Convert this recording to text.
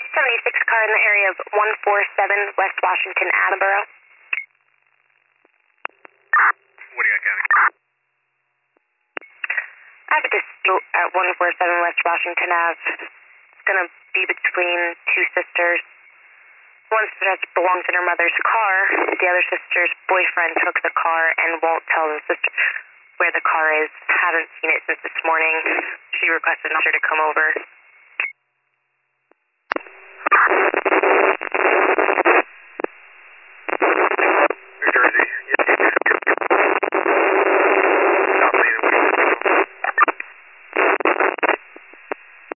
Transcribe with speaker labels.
Speaker 1: 76 car in the area of 147 West Washington, Attleboro.
Speaker 2: What do you got, County?
Speaker 1: I have a dispute at 147 West Washington Ave. It's going to be between two sisters. One sister belongs in her mother's car. The other sister's boyfriend took the car and won't tell the sister where the car is. Haven't seen it since this morning. She requested an officer to come over.